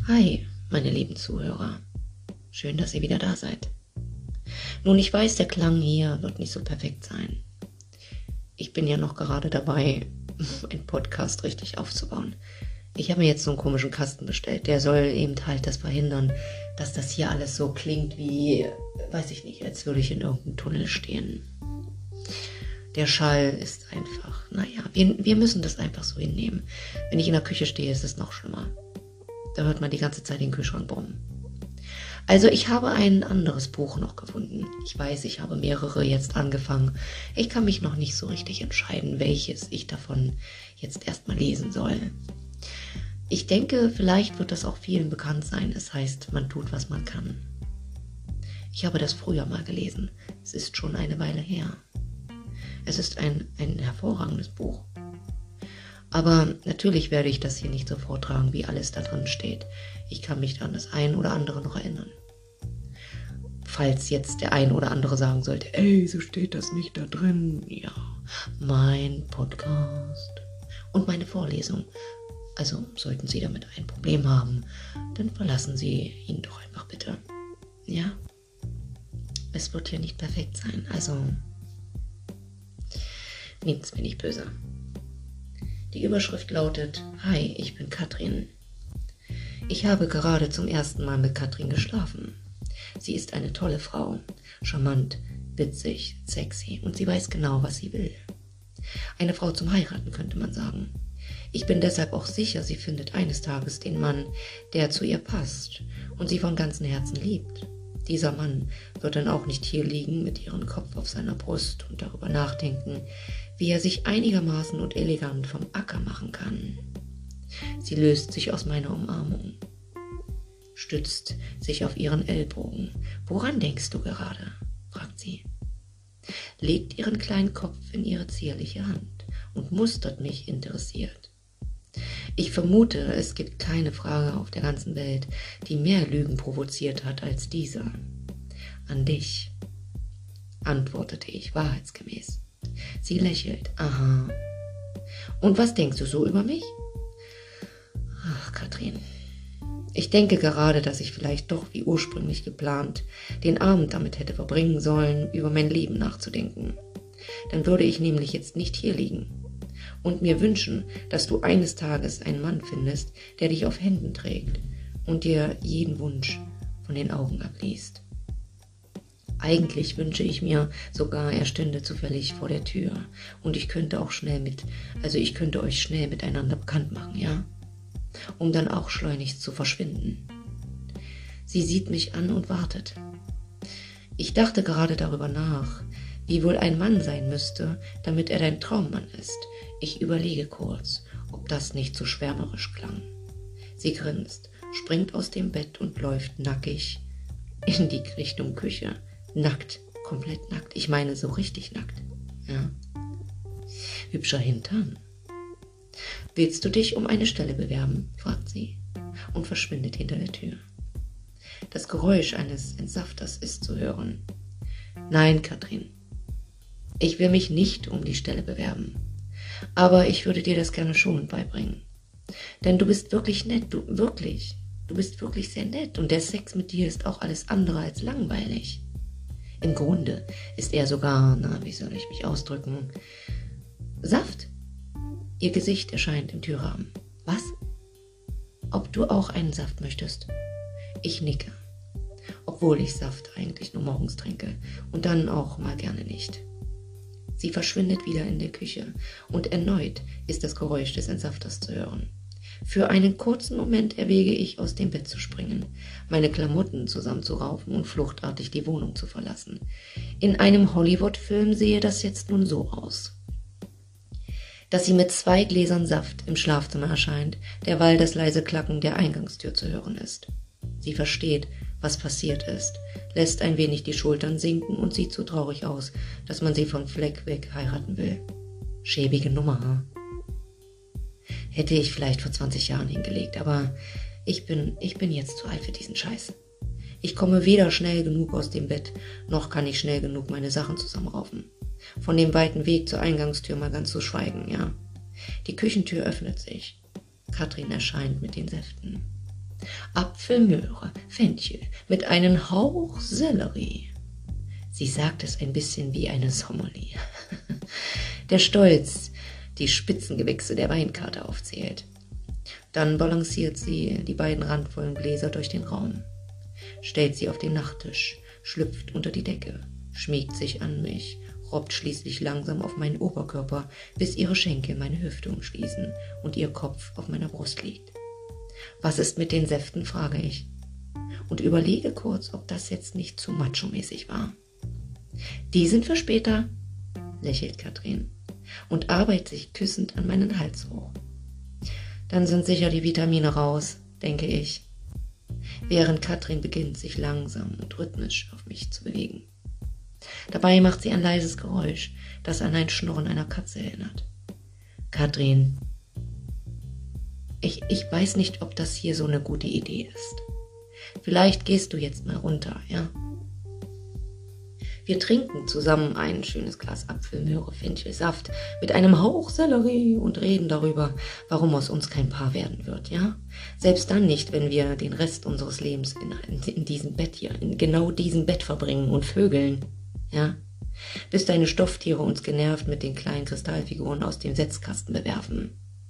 Hi, meine lieben Zuhörer. Schön, dass ihr wieder da seid. Nun, ich weiß, der Klang hier wird nicht so perfekt sein. Ich bin ja noch gerade dabei, einen Podcast richtig aufzubauen. Ich habe mir jetzt so einen komischen Kasten bestellt. Der soll eben halt das verhindern, dass das hier alles so klingt wie, weiß ich nicht, als würde ich in irgendeinem Tunnel stehen. Der Schall ist einfach, wir müssen das einfach so hinnehmen. Wenn ich in der Küche stehe, ist es noch schlimmer. Da hört man die ganze Zeit den Kühlschrank brummen. Also ich habe ein anderes Buch noch gefunden. Ich weiß, ich habe mehrere jetzt angefangen. Ich kann mich noch nicht so richtig entscheiden, welches ich davon jetzt erstmal lesen soll. Ich denke, vielleicht wird das auch vielen bekannt sein. Es heißt, man tut, was man kann. Ich habe das früher mal gelesen. Es ist schon eine Weile her. Es ist ein hervorragendes Buch. Aber natürlich werde ich das hier nicht so vortragen, wie alles da drin steht. Ich kann mich an das ein oder andere noch erinnern. Falls jetzt der ein oder andere sagen sollte, ey, so steht das nicht da drin. Ja, mein Podcast und meine Vorlesung. Also sollten Sie damit ein Problem haben, dann verlassen Sie ihn doch einfach bitte. Ja, es wird hier nicht perfekt sein, also nehmt's mir nicht böse. Die Überschrift lautet, Hi, ich bin Katrin. Ich habe gerade zum ersten Mal mit Katrin geschlafen. Sie ist eine tolle Frau, charmant, witzig, sexy und sie weiß genau, was sie will. Eine Frau zum Heiraten, könnte man sagen. Ich bin deshalb auch sicher, sie findet eines Tages den Mann, der zu ihr passt und sie von ganzem Herzen liebt. Dieser Mann wird dann auch nicht hier liegen mit ihrem Kopf auf seiner Brust und darüber nachdenken, wie er sich einigermaßen und elegant vom Acker machen kann. Sie löst sich aus meiner Umarmung, stützt sich auf ihren Ellbogen. Woran denkst du gerade? Fragt sie. Legt ihren kleinen Kopf in ihre zierliche Hand und mustert mich interessiert. Ich vermute, es gibt keine Frage auf der ganzen Welt, die mehr Lügen provoziert hat als diese. An dich, antwortete ich wahrheitsgemäß. Sie lächelt. Aha. Und was denkst du so über mich? Ach, Katrin. Ich denke gerade, dass ich vielleicht doch wie ursprünglich geplant den Abend damit hätte verbringen sollen, über mein Leben nachzudenken. Dann würde ich nämlich jetzt nicht hier liegen und mir wünschen, dass du eines Tages einen Mann findest, der dich auf Händen trägt und dir jeden Wunsch von den Augen abliest. Eigentlich wünsche ich mir sogar, er stünde zufällig vor der Tür und ich könnte euch schnell miteinander bekannt machen, ja? Um dann auch schleunigst zu verschwinden. Sie sieht mich an und wartet. Ich dachte gerade darüber nach, wie wohl ein Mann sein müsste, damit er dein Traummann ist. Ich überlege kurz, ob das nicht zu schwärmerisch klang. Sie grinst, springt aus dem Bett und läuft nackig in die Richtung Küche. Nackt, komplett nackt. Ich meine so richtig nackt. Ja. Hübscher Hintern. Willst du dich um eine Stelle bewerben? Fragt sie und verschwindet hinter der Tür. Das Geräusch eines Entsafters ist zu hören. Nein, Katrin. Ich will mich nicht um die Stelle bewerben. Aber ich würde dir das gerne schon beibringen. Denn du bist wirklich nett, du bist wirklich sehr nett und der Sex mit dir ist auch alles andere als langweilig. Im Grunde ist er sogar, wie soll ich mich ausdrücken, Saft. Ihr Gesicht erscheint im Türrahmen. Was? Ob du auch einen Saft möchtest? Ich nicke, obwohl ich Saft eigentlich nur morgens trinke und dann auch mal gerne nicht. Sie verschwindet wieder in der Küche und erneut ist das Geräusch des Entsafters zu hören. Für einen kurzen Moment erwäge ich, aus dem Bett zu springen, meine Klamotten zusammenzuraufen und fluchtartig die Wohnung zu verlassen. In einem Hollywood-Film sehe das jetzt nun so aus, dass sie mit 2 Gläsern Saft im Schlafzimmer erscheint, derweil das leise Klacken der Eingangstür zu hören ist. Sie versteht, was passiert ist, lässt ein wenig die Schultern sinken und sieht so traurig aus, dass man sie von Fleck weg heiraten will. Schäbige Nummer, hm? Hätte ich vielleicht vor 20 Jahren hingelegt, aber ich bin jetzt zu alt für diesen Scheiß. Ich komme weder schnell genug aus dem Bett, noch kann ich schnell genug meine Sachen zusammenraufen. Von dem weiten Weg zur Eingangstür mal ganz zu schweigen, ja. Die Küchentür öffnet sich. Katrin erscheint mit den Säften. Apfel, Möhre, Fenchel mit einem Hauch Sellerie. Sie sagt es ein bisschen wie eine Sommelier. Der Stolz die Spitzengewächse der Weinkarte aufzählt. Dann balanciert sie die beiden randvollen Gläser durch den Raum, stellt sie auf den Nachttisch, schlüpft unter die Decke, schmiegt sich an mich, robbt schließlich langsam auf meinen Oberkörper, bis ihre Schenkel meine Hüfte umschließen und ihr Kopf auf meiner Brust liegt. Was ist mit den Säften, frage ich, und überlege kurz, ob das jetzt nicht zu macho-mäßig war. Die sind für später, lächelt Katrin und arbeitet sich küssend an meinen Hals hoch. Dann sind sicher die Vitamine raus, denke ich, während Katrin beginnt, sich langsam und rhythmisch auf mich zu bewegen. Dabei macht sie ein leises Geräusch, das an ein Schnurren einer Katze erinnert. Katrin, ich weiß nicht, ob das hier so eine gute Idee ist. Vielleicht gehst du jetzt mal runter, ja? Wir trinken zusammen ein schönes Glas Apfel-Möhre-Fenchelsaft mit einem Hauch Sellerie und reden darüber, warum aus uns kein Paar werden wird, ja? Selbst dann nicht, wenn wir den Rest unseres Lebens in diesem Bett hier, in genau diesem Bett verbringen und vögeln, ja? Bis deine Stofftiere uns genervt mit den kleinen Kristallfiguren aus dem Setzkasten bewerfen.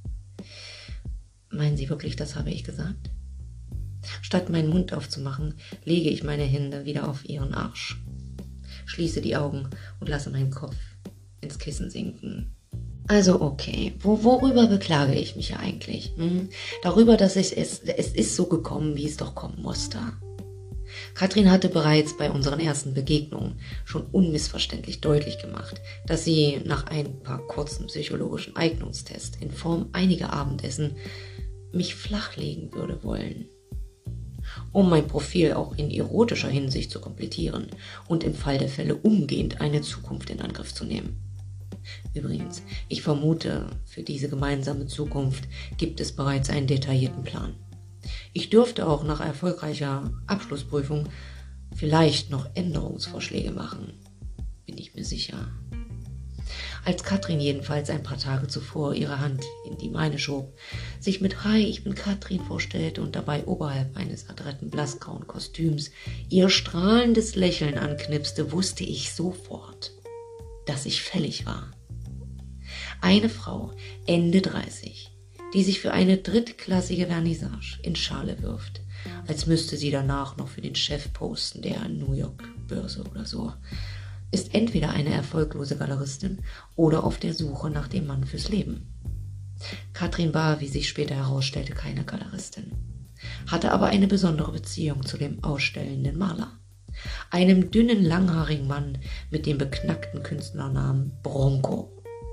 Meinen Sie wirklich, das habe ich gesagt? Statt meinen Mund aufzumachen, lege ich meine Hände wieder auf ihren Arsch. Schließe die Augen und lasse meinen Kopf ins Kissen sinken. Also okay, worüber beklage ich mich ja eigentlich? Darüber, dass es ist so gekommen, wie es doch kommen musste. Katrin hatte bereits bei unseren ersten Begegnungen schon unmissverständlich deutlich gemacht, dass sie nach ein paar kurzen psychologischen Eignungstests in Form einiger Abendessen mich flachlegen würde wollen, um mein Profil auch in erotischer Hinsicht zu komplettieren und im Fall der Fälle umgehend eine Zukunft in Angriff zu nehmen. Übrigens, ich vermute, für diese gemeinsame Zukunft gibt es bereits einen detaillierten Plan. Ich dürfte auch nach erfolgreicher Abschlussprüfung vielleicht noch Änderungsvorschläge machen, bin ich mir sicher. Als Katrin jedenfalls ein paar Tage zuvor ihre Hand in die meine schob, sich mit »Hi, ich bin Katrin« vorstellte und dabei oberhalb eines adretten blassgrauen Kostüms ihr strahlendes Lächeln anknipste, wusste ich sofort, dass ich fällig war. Eine Frau, Ende 30, die sich für eine drittklassige Vernissage in Schale wirft, als müsste sie danach noch für den Chef posten der New York Börse oder so, ist entweder eine erfolglose Galeristin oder auf der Suche nach dem Mann fürs Leben. Katrin war, wie sich später herausstellte, keine Galeristin, hatte aber eine besondere Beziehung zu dem ausstellenden Maler, einem dünnen, langhaarigen Mann mit dem beknackten Künstlernamen Bronco.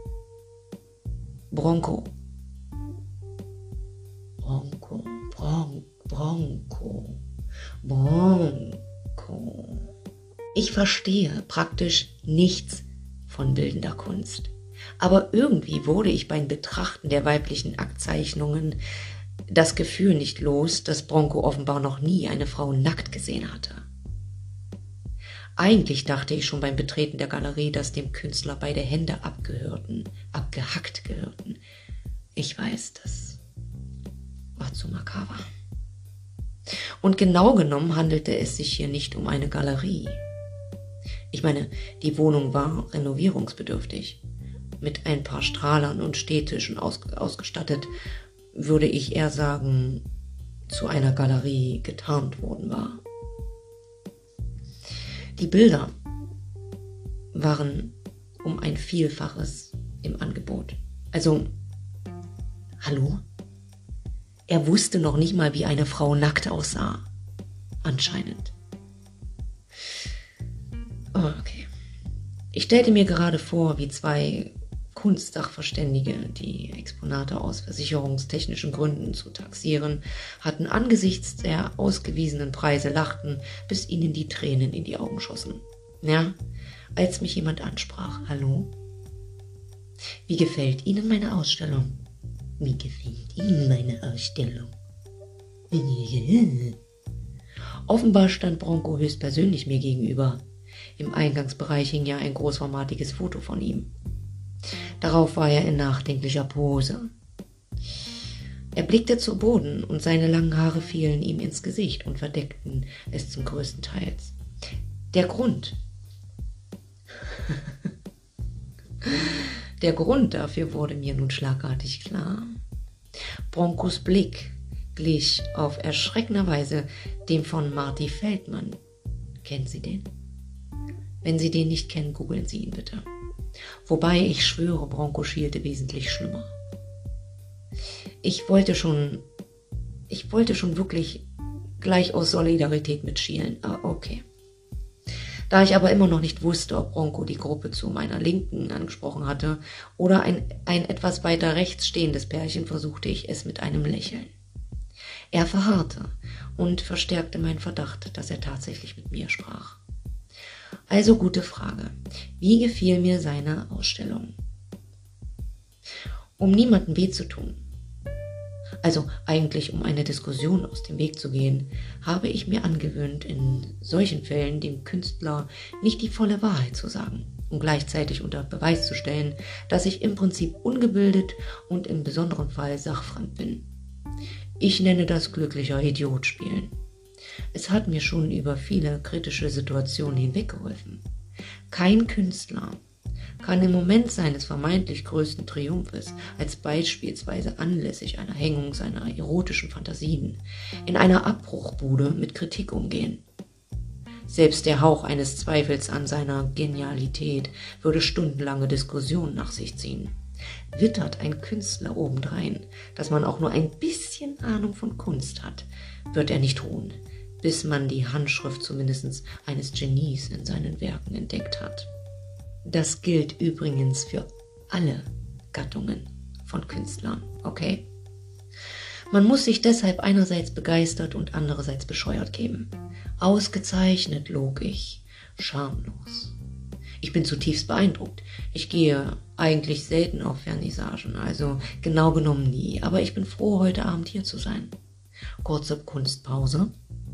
Bronco. Bronco, Bronco, Bronco. Ich verstehe praktisch nichts von bildender Kunst. Aber irgendwie wurde ich beim Betrachten der weiblichen Aktzeichnungen das Gefühl nicht los, dass Bronco offenbar noch nie eine Frau nackt gesehen hatte. Eigentlich dachte ich schon beim Betreten der Galerie, dass dem Künstler beide Hände abgehackt gehörten. Ich weiß, das war zu makaber. Und genau genommen handelte es sich hier nicht um eine Galerie. Ich meine, die Wohnung war renovierungsbedürftig. Mit ein paar Strahlern und Stehtischen ausgestattet, würde ich eher sagen, zu einer Galerie getarnt worden war. Die Bilder waren um ein Vielfaches im Angebot. Also, hallo? Er wusste noch nicht mal, wie eine Frau nackt aussah. Anscheinend. Okay. Ich stellte mir gerade vor, wie zwei Kunstsachverständige, die Exponate aus versicherungstechnischen Gründen zu taxieren hatten, angesichts der ausgewiesenen Preise lachten, bis ihnen die Tränen in die Augen schossen. Ja, als mich jemand ansprach. Hallo? Wie gefällt Ihnen meine Ausstellung? Wie gefällt Ihnen meine Ausstellung? Offenbar stand Bronco höchstpersönlich mir gegenüber. Im Eingangsbereich hing ja ein großformatiges Foto von ihm. Darauf war er in nachdenklicher Pose. Er blickte zu Boden und seine langen Haare fielen ihm ins Gesicht und verdeckten es zum größten Teil. Der Grund dafür wurde mir nun schlagartig klar. Broncos Blick glich auf erschreckende Weise dem von Marty Feldman. Kennen Sie den? Wenn Sie den nicht kennen, googeln Sie ihn bitte. Wobei, ich schwöre, Bronco schielte wesentlich schlimmer. Ich wollte schon wirklich gleich aus Solidarität mitschielen. Okay. Da ich aber immer noch nicht wusste, ob Bronco die Gruppe zu meiner Linken angesprochen hatte oder ein etwas weiter rechts stehendes Pärchen, versuchte ich es mit einem Lächeln. Er verharrte und verstärkte meinen Verdacht, dass er tatsächlich mit mir sprach. Also gute Frage. Wie gefiel mir seine Ausstellung? Um niemandem weh zu tun, also eigentlich um eine Diskussion aus dem Weg zu gehen, habe ich mir angewöhnt, in solchen Fällen dem Künstler nicht die volle Wahrheit zu sagen und gleichzeitig unter Beweis zu stellen, dass ich im Prinzip ungebildet und im besonderen Fall sachfremd bin. Ich nenne das glücklicher Idiot spielen. Es hat mir schon über viele kritische Situationen hinweggeholfen. Kein Künstler kann im Moment seines vermeintlich größten Triumphes, als beispielsweise anlässlich einer Hängung seiner erotischen Fantasien, in einer Abbruchbude mit Kritik umgehen. Selbst der Hauch eines Zweifels an seiner Genialität würde stundenlange Diskussionen nach sich ziehen. Wittert ein Künstler obendrein, dass man auch nur ein bisschen Ahnung von Kunst hat, wird er nicht ruhen, bis man die Handschrift zumindest eines Genies in seinen Werken entdeckt hat. Das gilt übrigens für alle Gattungen von Künstlern, okay? Man muss sich deshalb einerseits begeistert und andererseits bescheuert geben. Ausgezeichnet, logisch, schamlos. Ich bin zutiefst beeindruckt. Ich gehe eigentlich selten auf Vernissagen, also genau genommen nie, aber ich bin froh, heute Abend hier zu sein. Kurze Kunstpause.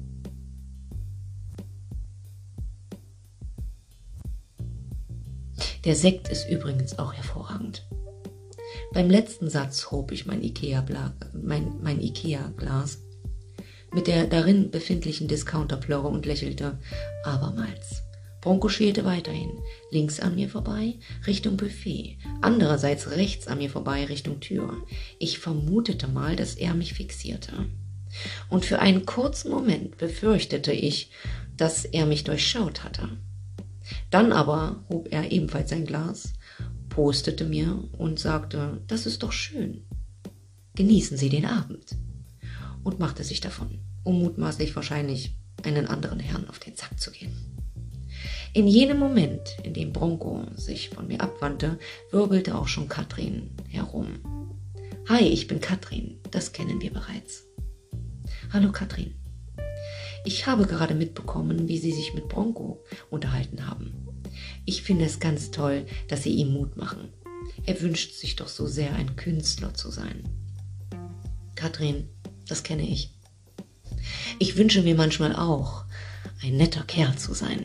Der Sekt ist übrigens auch hervorragend. Beim letzten Satz hob ich mein Ikea-Glas mit der darin befindlichen Discounterplörre und lächelte abermals. Bronco schielte weiterhin, links an mir vorbei, Richtung Buffet, andererseits rechts an mir vorbei, Richtung Tür. Ich vermutete mal, dass er mich fixierte. Und für einen kurzen Moment befürchtete ich, dass er mich durchschaut hatte. Dann aber hob er ebenfalls sein Glas, postete mir und sagte, das ist doch schön. Genießen Sie den Abend. Und machte sich davon, um mutmaßlich wahrscheinlich einen anderen Herrn auf den Sack zu gehen. In jenem Moment, in dem Bronco sich von mir abwandte, wirbelte auch schon Katrin herum. Hi, ich bin Katrin, das kennen wir bereits. Hallo Katrin. Ich habe gerade mitbekommen, wie Sie sich mit Bronco unterhalten haben. Ich finde es ganz toll, dass Sie ihm Mut machen. Er wünscht sich doch so sehr, ein Künstler zu sein. Katrin, das kenne ich. Ich wünsche mir manchmal auch, ein netter Kerl zu sein.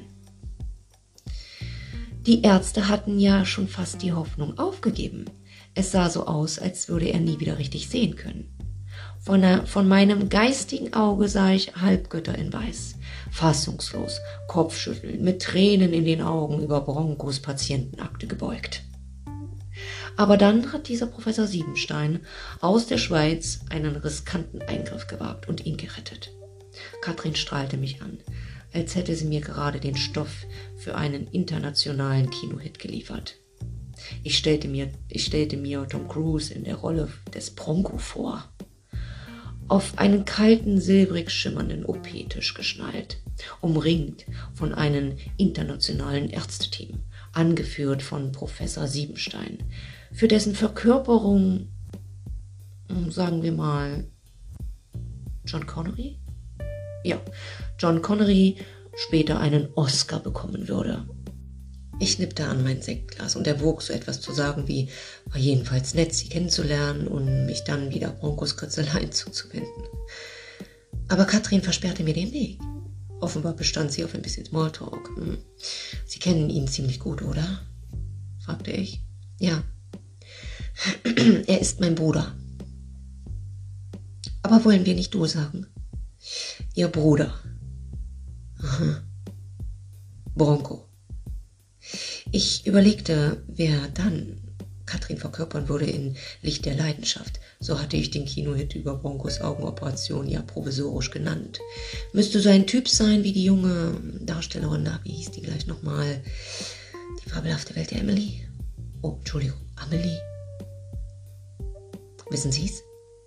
Die Ärzte hatten ja schon fast die Hoffnung aufgegeben. Es sah so aus, als würde er nie wieder richtig sehen können. Von meinem geistigen Auge sah ich Halbgötter in Weiß, fassungslos, Kopfschütteln, mit Tränen in den Augen über Broncos Patientenakte gebeugt. Aber dann hat dieser Professor Siebenstein aus der Schweiz einen riskanten Eingriff gewagt und ihn gerettet. Katrin strahlte mich an, als hätte sie mir gerade den Stoff für einen internationalen Kinohit geliefert. Ich stellte mir Tom Cruise in der Rolle des Bronco vor. Auf einen kalten, silbrig schimmernden OP-Tisch geschnallt, umringt von einem internationalen Ärzteteam, angeführt von Professor Siebenstein, für dessen Verkörperung, sagen wir mal, John Connery? Ja, John Connery später einen Oscar bekommen würde. Ich nippte an mein Sektglas und erwog so etwas zu sagen wie, war jedenfalls nett, Sie kennenzulernen und mich dann wieder Broncos Kritzeleien zuzuwenden. Aber Katrin versperrte mir den Weg. Offenbar bestand sie auf ein bisschen Smalltalk. Sie kennen ihn ziemlich gut, oder? Fragte ich. Ja. Er ist mein Bruder. Aber wollen wir nicht du sagen? Ihr Bruder. Aha. Bronco. Ich überlegte, wer dann Katrin verkörpern würde in Licht der Leidenschaft. So hatte ich den Kinohit über Broncos Augenoperation ja provisorisch genannt. Müsste so ein Typ sein wie die junge Darstellerin, wie hieß die gleich nochmal? Die fabelhafte Welt der Emily? Oh, Entschuldigung, Amelie. Wissen Sie's?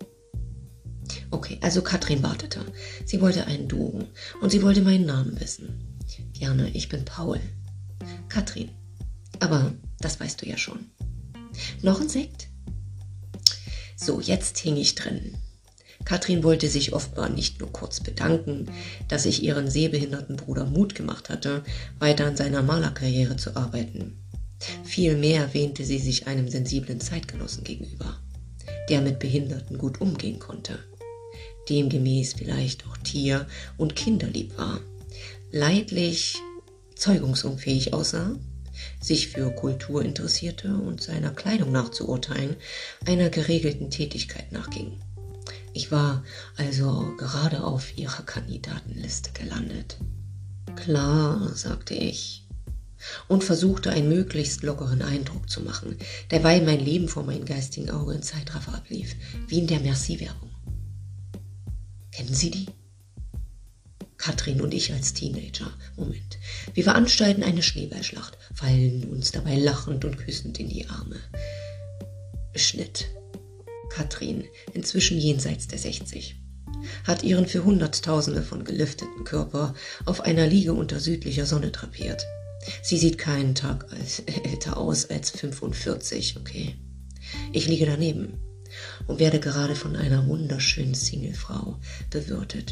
Okay, also Katrin wartete. Sie wollte ein Duo und sie wollte meinen Namen wissen. Gerne, ich bin Paul. Katrin. Aber das weißt du ja schon. Noch ein Sekt? So, jetzt hing ich drin. Katrin wollte sich offenbar nicht nur kurz bedanken, dass ich ihren sehbehinderten Bruder Mut gemacht hatte, weiter an seiner Malerkarriere zu arbeiten. Vielmehr wähnte sie sich einem sensiblen Zeitgenossen gegenüber, der mit Behinderten gut umgehen konnte, demgemäß vielleicht auch tier- und kinderlieb war, leidlich zeugungsunfähig aussah, sich für Kultur interessierte und seiner Kleidung nach zu urteilen einer geregelten Tätigkeit nachging. Ich war also gerade auf ihrer Kandidatenliste gelandet. Klar, sagte ich und versuchte einen möglichst lockeren Eindruck zu machen, derweil mein Leben vor meinem geistigen Auge in Zeitraffer ablief, wie in der Merci-Werbung. Kennen Sie die? Katrin und ich als Teenager. Moment. Wir veranstalten eine Schneeballschlacht, fallen uns dabei lachend und küssend in die Arme. Schnitt. Katrin, inzwischen jenseits der 60, hat ihren für Hunderttausende von gelifteten Körper auf einer Liege unter südlicher Sonne drapiert. Sie sieht keinen Tag älter aus als 45, okay. Ich liege daneben und werde gerade von einer wunderschönen Singlefrau bewirtet.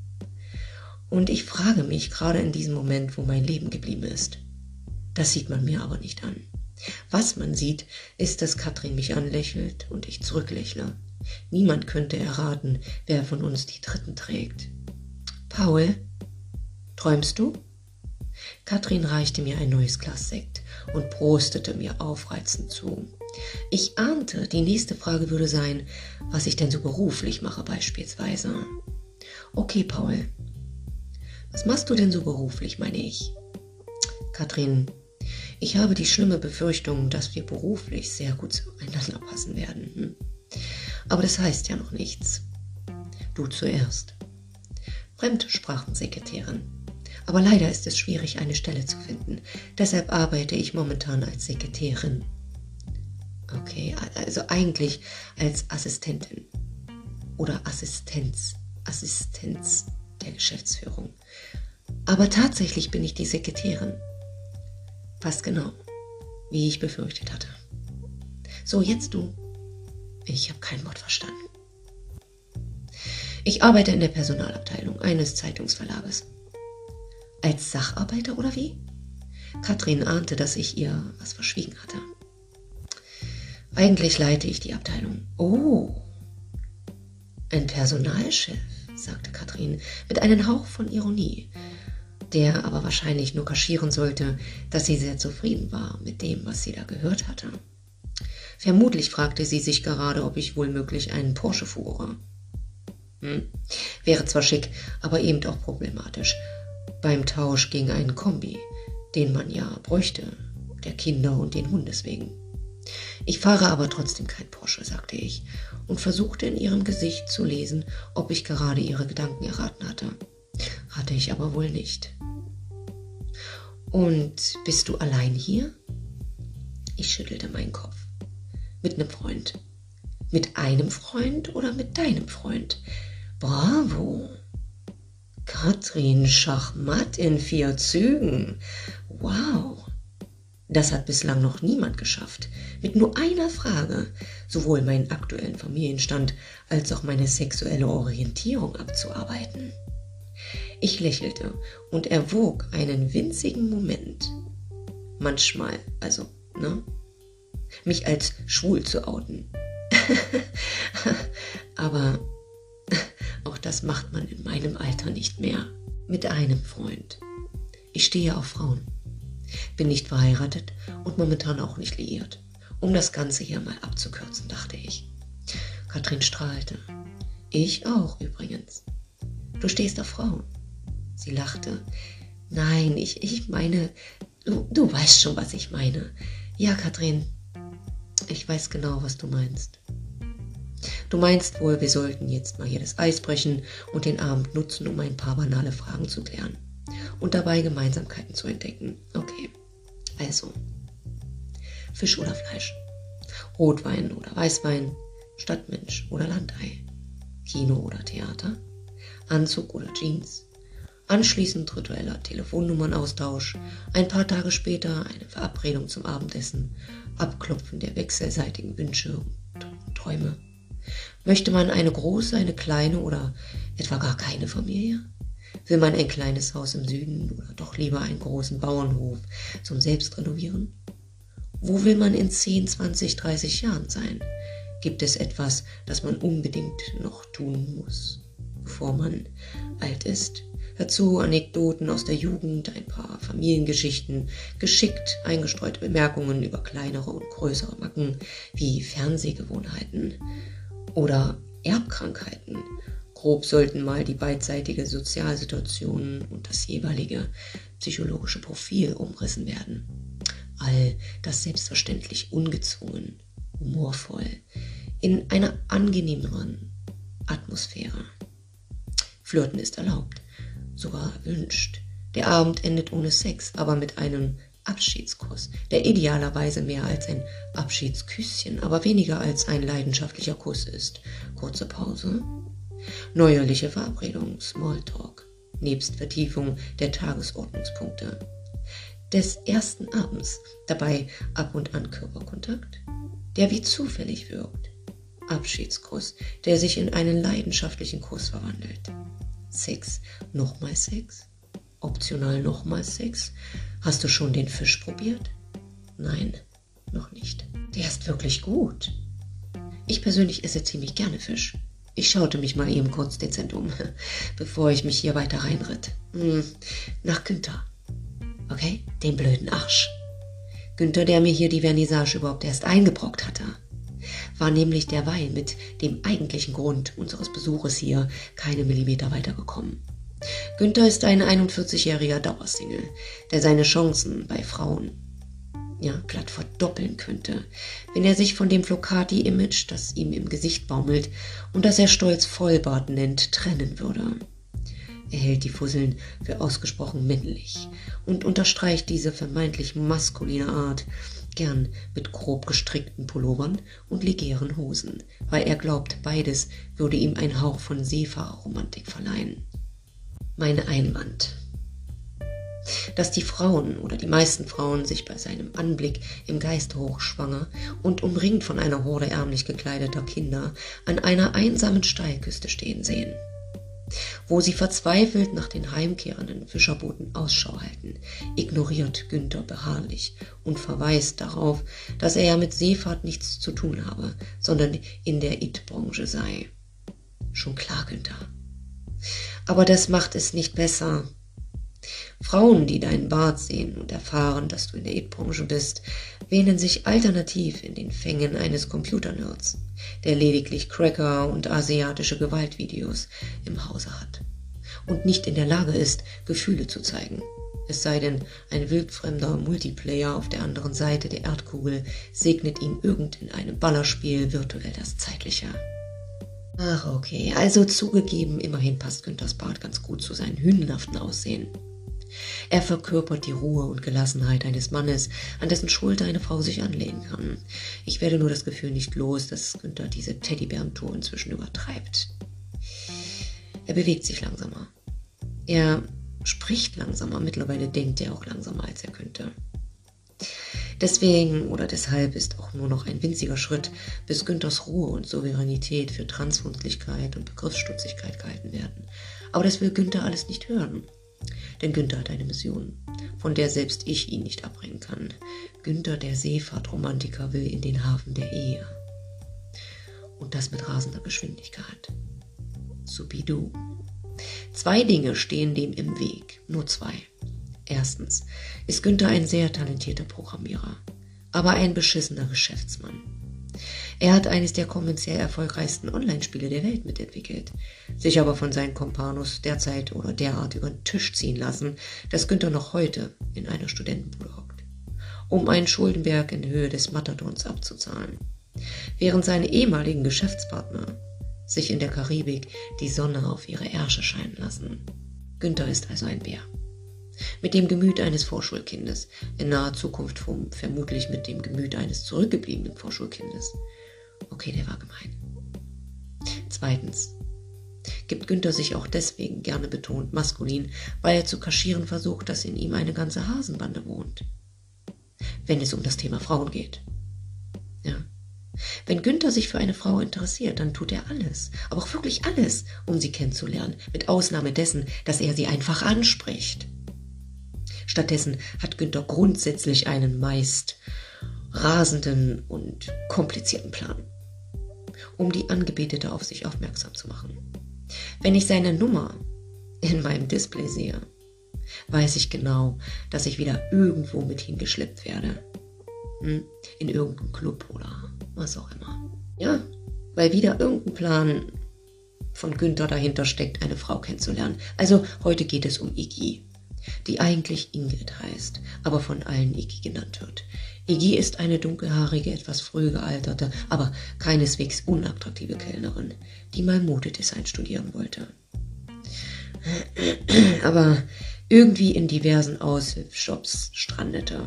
Und ich frage mich gerade in diesem Moment, wo mein Leben geblieben ist. Das sieht man mir aber nicht an. Was man sieht, ist, dass Katrin mich anlächelt und ich zurücklächle. Niemand könnte erraten, wer von uns die Dritten trägt. Paul, träumst du? Katrin reichte mir ein neues Glas Sekt und prostete mir aufreizend zu. Ich ahnte, die nächste Frage würde sein, was ich denn so beruflich mache beispielsweise. Okay, Paul. Was machst du denn so beruflich, meine ich? Katrin, ich habe die schlimme Befürchtung, dass wir beruflich sehr gut zueinander passen werden. Aber das heißt ja noch nichts. Du zuerst. Fremdsprachensekretärin. Aber leider ist es schwierig, eine Stelle zu finden. Deshalb arbeite ich momentan als Sekretärin. Okay, also eigentlich als Assistentin. Oder Assistenz der Geschäftsführung. Aber tatsächlich bin ich die Sekretärin. Fast genau, wie ich befürchtet hatte. So, jetzt du. Ich habe kein Wort verstanden. Ich arbeite in der Personalabteilung eines Zeitungsverlages. Als Sacharbeiter oder wie? Katrin ahnte, dass ich ihr was verschwiegen hatte. Eigentlich leite ich die Abteilung. Oh, ein Personalchef, sagte Katrin mit einem Hauch von Ironie, der aber wahrscheinlich nur kaschieren sollte, dass sie sehr zufrieden war mit dem, was sie da gehört hatte. Vermutlich fragte sie sich gerade, ob ich wohl möglich einen Porsche fuhre. Wäre zwar schick, aber eben auch problematisch. Beim Tausch gegen einen Kombi, den man ja bräuchte, der Kinder und den Hundes wegen. Ich fahre aber trotzdem kein Porsche, sagte ich und versuchte in ihrem Gesicht zu lesen, ob ich gerade ihre Gedanken erraten hatte. Hatte ich aber wohl nicht. Und bist du allein hier? Ich schüttelte meinen Kopf. Mit einem Freund. Mit einem Freund oder mit deinem Freund? Bravo! Katrin Schachmatt in 4 Zügen. Wow! Das hat bislang noch niemand geschafft, mit nur einer Frage sowohl meinen aktuellen Familienstand als auch meine sexuelle Orientierung abzuarbeiten. Ich lächelte und erwog einen winzigen Moment, manchmal, mich als schwul zu outen. Aber auch das macht man in meinem Alter nicht mehr. Mit einem Freund. Ich stehe auf Frauen. Bin nicht verheiratet und momentan auch nicht liiert. Um das Ganze hier mal abzukürzen, dachte ich. Katrin strahlte. Ich auch übrigens. Du stehst auf Frauen. Sie lachte. Nein, ich meine, du weißt schon, was ich meine. Ja, Katrin, ich weiß genau, was du meinst. Du meinst wohl, wir sollten jetzt mal hier das Eis brechen und den Abend nutzen, um ein paar banale Fragen zu klären und dabei Gemeinsamkeiten zu entdecken. Okay, also, Fisch oder Fleisch, Rotwein oder Weißwein, Stadtmensch oder Landei, Kino oder Theater, Anzug oder Jeans, anschließend ritueller Telefonnummern-Austausch, ein paar Tage später eine Verabredung zum Abendessen, Abklopfen der wechselseitigen Wünsche und Träume. Möchte man eine große, eine kleine oder etwa gar keine Familie? Will man ein kleines Haus im Süden oder doch lieber einen großen Bauernhof zum Selbstrenovieren? Wo will man in 10, 20, 30 Jahren sein? Gibt es etwas, das man unbedingt noch tun muss, bevor man alt ist? Dazu Anekdoten aus der Jugend, ein paar Familiengeschichten, geschickt eingestreute Bemerkungen über kleinere und größere Macken wie Fernsehgewohnheiten oder Erbkrankheiten. Grob sollten mal die beidseitige Sozialsituation und das jeweilige psychologische Profil umrissen werden. All das selbstverständlich ungezwungen, humorvoll, in einer angenehmeren Atmosphäre. Flirten ist erlaubt, sogar erwünscht. Der Abend endet ohne Sex, aber mit einem Abschiedskuss, der idealerweise mehr als ein Abschiedsküsschen, aber weniger als ein leidenschaftlicher Kuss ist. Kurze Pause, neuerliche Verabredung, Smalltalk, nebst Vertiefung der Tagesordnungspunkte des ersten Abends, dabei ab und an Körperkontakt, der wie zufällig wirkt. Abschiedskuss, der sich in einen leidenschaftlichen Kuss verwandelt. Sex, nochmal Sex, optional nochmal Sex. Hast du schon den Fisch probiert? Nein, noch nicht. Der ist wirklich gut. Ich persönlich esse ziemlich gerne Fisch. Ich schaute mich mal eben kurz dezent um, bevor ich mich hier weiter reinritt. Nach Günther. Okay, den blöden Arsch. Günther, der mir hier die Vernissage überhaupt erst eingebrockt hatte, war nämlich derweil mit dem eigentlichen Grund unseres Besuches hier keine Millimeter weitergekommen. Günther ist ein 41-jähriger Dauersingle, der seine Chancen bei Frauen glatt verdoppeln könnte, wenn er sich von dem Flocati-Image, das ihm im Gesicht baumelt und das er stolz Vollbart nennt, trennen würde. Er hält die Fusseln für ausgesprochen männlich und unterstreicht diese vermeintlich maskuline Art gern mit grob gestrickten Pullovern und legeren Hosen, weil er glaubt, beides würde ihm einen Hauch von Seefahrerromantik verleihen. Mein Einwand: Dass die Frauen oder die meisten Frauen sich bei seinem Anblick im Geiste hochschwanger und umringt von einer Horde ärmlich gekleideter Kinder an einer einsamen Steilküste stehen sehen, wo sie verzweifelt nach den heimkehrenden Fischerbooten Ausschau halten, ignoriert Günther beharrlich und verweist darauf, dass er ja mit Seefahrt nichts zu tun habe, sondern in der IT-Branche sei. Schon klar, Günther. Aber das macht es nicht besser. Frauen, die deinen Bart sehen und erfahren, dass du in der IT-Branche bist, wähnen sich alternativ in den Fängen eines Computernerds, der lediglich Cracker und asiatische Gewaltvideos im Hause hat und nicht in der Lage ist, Gefühle zu zeigen. Es sei denn, ein wildfremder Multiplayer auf der anderen Seite der Erdkugel segnet ihn irgend in einem Ballerspiel virtuell das Zeitliche. Ach okay, also zugegeben, immerhin passt Günthers Bart ganz gut zu seinem hünenhaften Aussehen. Er verkörpert die Ruhe und Gelassenheit eines Mannes, an dessen Schulter eine Frau sich anlehnen kann. Ich werde nur das Gefühl nicht los, dass Günther diese Teddybärentour inzwischen übertreibt. Er bewegt sich langsamer. Er spricht langsamer, mittlerweile denkt er auch langsamer, als er könnte. Deswegen oder deshalb ist auch nur noch ein winziger Schritt, bis Günthers Ruhe und Souveränität für Transfundlichkeit und Begriffsstutzigkeit gehalten werden. Aber das will Günther alles nicht hören. Denn Günther hat eine Mission, von der selbst ich ihn nicht abbringen kann. Günther, der Seefahrtromantiker, will in den Hafen der Ehe. Und das mit rasender Geschwindigkeit. Subidu. 2 Dinge stehen dem im Weg, nur 2. Erstens ist Günther ein sehr talentierter Programmierer, aber ein beschissener Geschäftsmann. Er hat eines der kommerziell erfolgreichsten Online-Spiele der Welt mitentwickelt, sich aber von seinen Kompanos derzeit oder derart über den Tisch ziehen lassen, dass Günther noch heute in einer Studentenbude hockt, um einen Schuldenberg in Höhe des Matadors abzuzahlen, während seine ehemaligen Geschäftspartner sich in der Karibik die Sonne auf ihre Ärsche scheinen lassen. Günther ist also ein Bär. Mit dem Gemüt eines Vorschulkindes, in naher Zukunft vermutlich mit dem Gemüt eines zurückgebliebenen Vorschulkindes. Okay, der war gemein. Zweitens gibt Günther sich auch deswegen gerne betont maskulin, weil er zu kaschieren versucht, dass in ihm eine ganze Hasenbande wohnt. Wenn es um das Thema Frauen geht. Ja. Wenn Günther sich für eine Frau interessiert, dann tut er alles, aber auch wirklich alles, um sie kennenzulernen, mit Ausnahme dessen, dass er sie einfach anspricht. Stattdessen hat Günther grundsätzlich einen meist rasenden und komplizierten Plan, um die Angebetete auf sich aufmerksam zu machen. Wenn ich seine Nummer in meinem Display sehe, weiß ich genau, dass ich wieder irgendwo mit hingeschleppt werde. In irgendeinem Club oder was auch immer. Ja, weil wieder irgendein Plan von Günther dahinter steckt, eine Frau kennenzulernen. Also heute geht es um Iggy, die eigentlich Ingrid heißt, aber von allen Iggy genannt wird. Iggy ist eine dunkelhaarige, etwas früh gealterte, aber keineswegs unattraktive Kellnerin, die mal Modedesign studieren wollte. Aber irgendwie in diversen Aushilfsjobs strandete.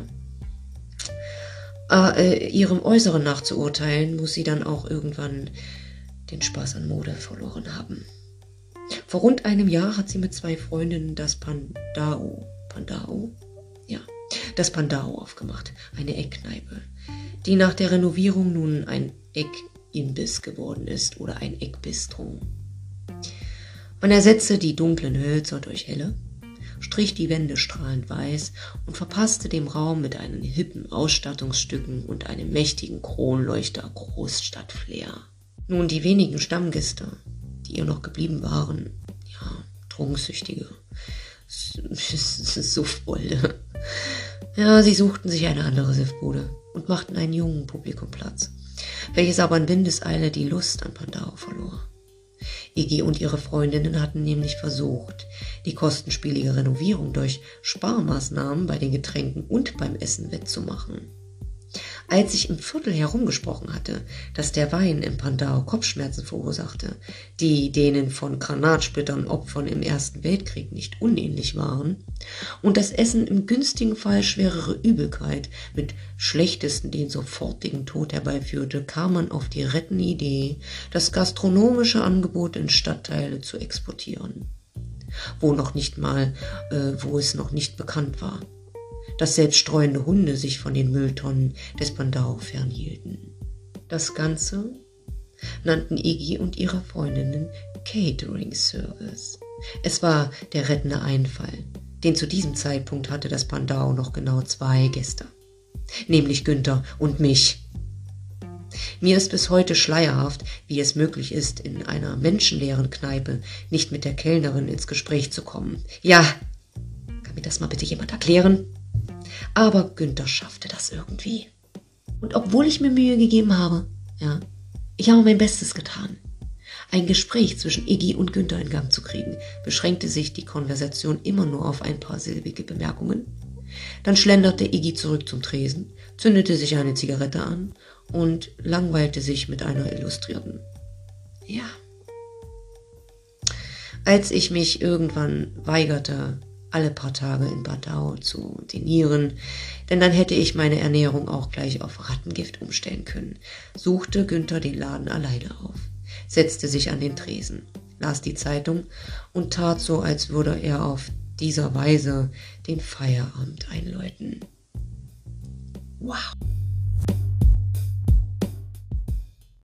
Ihrem Äußeren nach zu urteilen, muss sie dann auch irgendwann den Spaß an Mode verloren haben. Vor rund einem Jahr hat sie mit 2 Freundinnen das Pandao aufgemacht, eine Eckkneipe, die nach der Renovierung nun ein Eckimbiss geworden ist oder ein Eckbistro. Man ersetzte die dunklen Hölzer durch helle, strich die Wände strahlend weiß und verpasste dem Raum mit einem hippen Ausstattungsstücken und einem mächtigen Kronleuchter Großstadtflair. Nun, die wenigen Stammgäste, die ihr noch geblieben waren, ja, Trunksüchtige, Suffbolde, ja, sie suchten sich eine andere Siffbude und machten einen jungen Publikum Platz, welches aber in Windeseile die Lust an Pandao verlor. Iggy und ihre Freundinnen hatten nämlich versucht, die kostenspielige Renovierung durch Sparmaßnahmen bei den Getränken und beim Essen wettzumachen. Als ich im Viertel herumgesprochen hatte, dass der Wein im Pandao Kopfschmerzen verursachte, die denen von Granatsplittern Opfern im Ersten Weltkrieg nicht unähnlich waren, und das Essen im günstigen Fall schwerere Übelkeit mit schlechtesten den sofortigen Tod herbeiführte, kam man auf die rettende Idee, das gastronomische Angebot in Stadtteile zu exportieren, wo es noch nicht bekannt war, dass selbst streuende Hunde sich von den Mülltonnen des Pandao fernhielten. Das Ganze nannten Iggy und ihre Freundinnen Catering Service. Es war der rettende Einfall, denn zu diesem Zeitpunkt hatte das Pandao noch genau 2 Gäste, nämlich Günther und mich. Mir ist bis heute schleierhaft, wie es möglich ist, in einer menschenleeren Kneipe nicht mit der Kellnerin ins Gespräch zu kommen. Ja, kann mir das mal bitte jemand erklären? Aber Günther schaffte das irgendwie. Und obwohl ich mir Mühe gegeben habe, ja, ich habe mein Bestes getan, ein Gespräch zwischen Iggy und Günther in Gang zu kriegen, beschränkte sich die Konversation immer nur auf ein paar silbige Bemerkungen. Dann schlenderte Iggy zurück zum Tresen, zündete sich eine Zigarette an und langweilte sich mit einer Illustrierten. Ja. Als ich mich irgendwann weigerte, alle paar Tage in Pandao zu dinieren, denn dann hätte ich meine Ernährung auch gleich auf Rattengift umstellen können, suchte Günther den Laden alleine auf, setzte sich an den Tresen, las die Zeitung und tat so, als würde er auf dieser Weise den Feierabend einläuten. Wow!